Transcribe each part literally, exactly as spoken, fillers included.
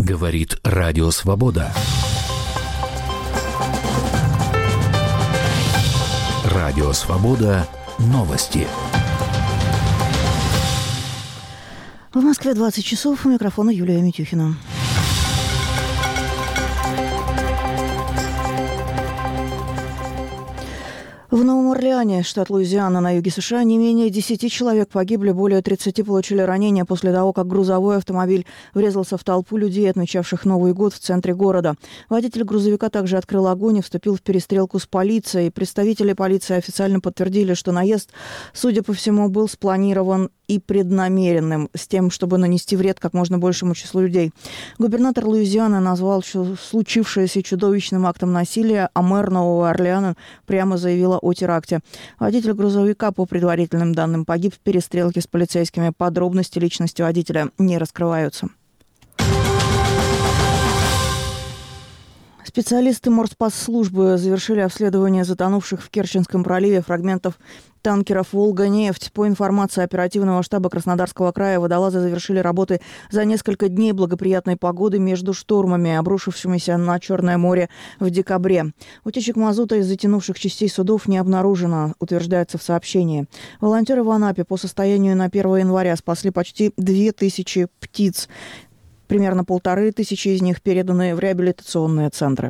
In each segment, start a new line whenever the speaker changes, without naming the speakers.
Говорит Радио Свобода. Радио Свобода. Новости.
В Москве двадцать часов. У микрофона Юлия Митюхина. В Новом Орлеане, штат Луизиана, на юге США, не менее десяти человек погибли, более тридцати получили ранения после того, как грузовой автомобиль врезался в толпу людей, отмечавших Новый год в центре города. Водитель грузовика также открыл огонь и вступил в перестрелку с полицией. Представители полиции официально подтвердили, что наезд, судя по всему, был спланирован и преднамеренным, с тем, чтобы нанести вред как можно большему числу людей. Губернатор Луизианы назвал случившееся чудовищным актом насилия, а мэр Нового Орлеана прямо заявила о теракте. Водитель грузовика, по предварительным данным, погиб в перестрелке с полицейскими. Подробности личности водителя не раскрываются. Специалисты морспасслужбы завершили обследование затонувших в Керченском проливе фрагментов танкеров «Волга-нефть». По информации оперативного штаба Краснодарского края, водолазы завершили работы за несколько дней благоприятной погоды между штормами, обрушившимися на Черное море в декабре. Утечек мазута из затянувших частей судов не обнаружено, утверждается в сообщении. Волонтеры в Анапе по состоянию на первое января спасли почти две тысячи птиц. Примерно полторы тысячи из них переданы в реабилитационные центры.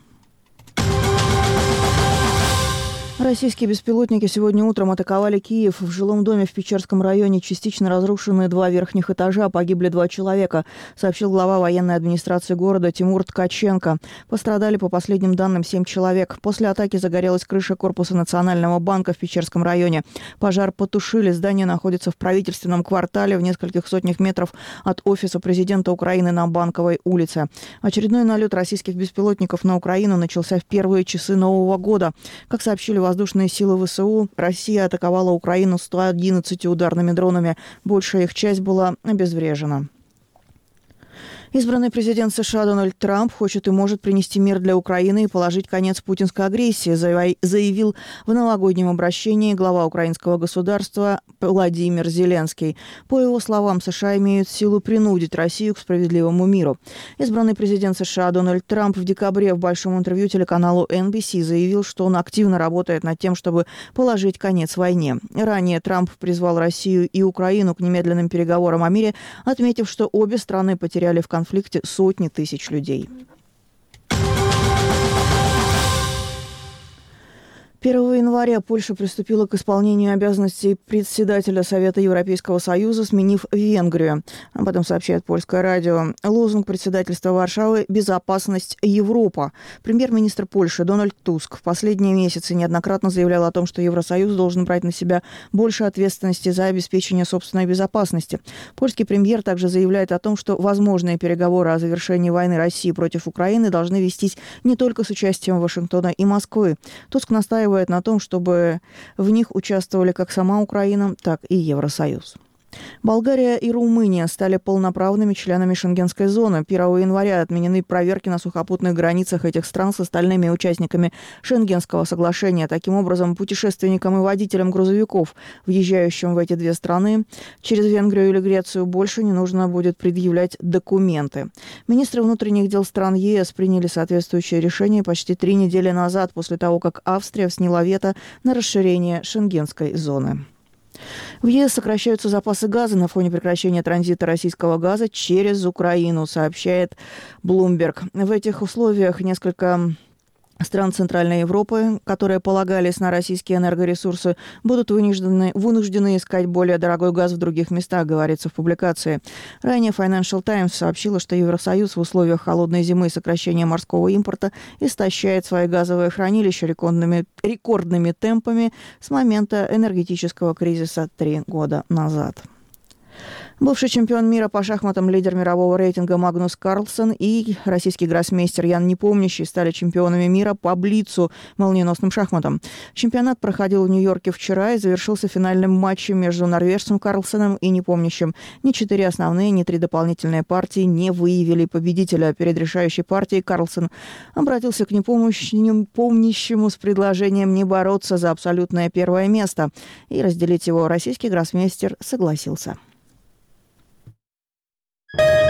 Российские беспилотники сегодня утром атаковали Киев. В жилом доме в Печерском районе частично разрушены два верхних этажа, погибли два человека, сообщил глава военной администрации города Тимур Ткаченко. Пострадали, по последним данным, семь человек. После атаки загорелась крыша корпуса Национального банка в Печерском районе. Пожар потушили. Здание находится в правительственном квартале в нескольких сотнях метров от офиса президента Украины на Банковой улице. Очередной налет российских беспилотников на Украину начался в первые часы Нового года. Как сообщили воздушные силы ВСУ, Россия атаковала Украину сто одиннадцатью ударными дронами. Большая их часть была обезврежена. Избранный президент США Дональд Трамп хочет и может принести мир для Украины и положить конец путинской агрессии, заявил в новогоднем обращении глава украинского государства Владимир Зеленский. По его словам, США имеют силу принудить Россию к справедливому миру. Избранный президент США Дональд Трамп в декабре в большом интервью телеканалу эн би си заявил, что он активно работает над тем, чтобы положить конец войне. Ранее Трамп призвал Россию и Украину к немедленным переговорам о мире, отметив, что обе страны потеряли в конфликте конфликте сотни тысяч людей. первого января Польша приступила к исполнению обязанностей председателя Совета Европейского Союза, сменив Венгрию. Об этом сообщает Польское радио. Лозунг председательства Варшавы – «Безопасность Европа». Премьер-министр Польши Дональд Туск в последние месяцы неоднократно заявлял о том, что Евросоюз должен брать на себя больше ответственности за обеспечение собственной безопасности. Польский премьер также заявляет о том, что возможные переговоры о завершении войны России против Украины должны вестись не только с участием Вашингтона и Москвы. Туск настаивает на том, чтобы в них участвовали как сама Украина, так и Евросоюз. Болгария и Румыния стали полноправными членами Шенгенской зоны. первого января отменены проверки на сухопутных границах этих стран с остальными участниками Шенгенского соглашения. Таким образом, путешественникам и водителям грузовиков, въезжающим в эти две страны, через Венгрию или Грецию, больше не нужно будет предъявлять документы. Министры внутренних дел стран ЕС приняли соответствующее решение почти три недели назад, после того, как Австрия сняла вето на расширение Шенгенской зоны. В ЕС сокращаются запасы газа на фоне прекращения транзита российского газа через Украину, сообщает Bloomberg. В этих условиях несколько стран Центральной Европы, которые полагались на российские энергоресурсы, будут вынуждены, вынуждены искать более дорогой газ в других местах, говорится в публикации. Ранее Financial Times сообщила, что Евросоюз в условиях холодной зимы и сокращения морского импорта истощает свои газовые хранилища рекордными, рекордными темпами с момента энергетического кризиса три года назад. Бывший чемпион мира по шахматам, лидер мирового рейтинга Магнус Карлсен и российский гроссмейстер Ян Непомнящий стали чемпионами мира по блицу, молниеносным шахматам. Чемпионат проходил в Нью-Йорке вчера и завершился финальным матчем между норвежцем Карлсеном и Непомнящим. Ни четыре основные, ни три дополнительные партии не выявили победителя. Перед решающей партией Карлсен обратился к Непомнящему с предложением не бороться за абсолютное первое место. И разделить его российский гроссмейстер согласился.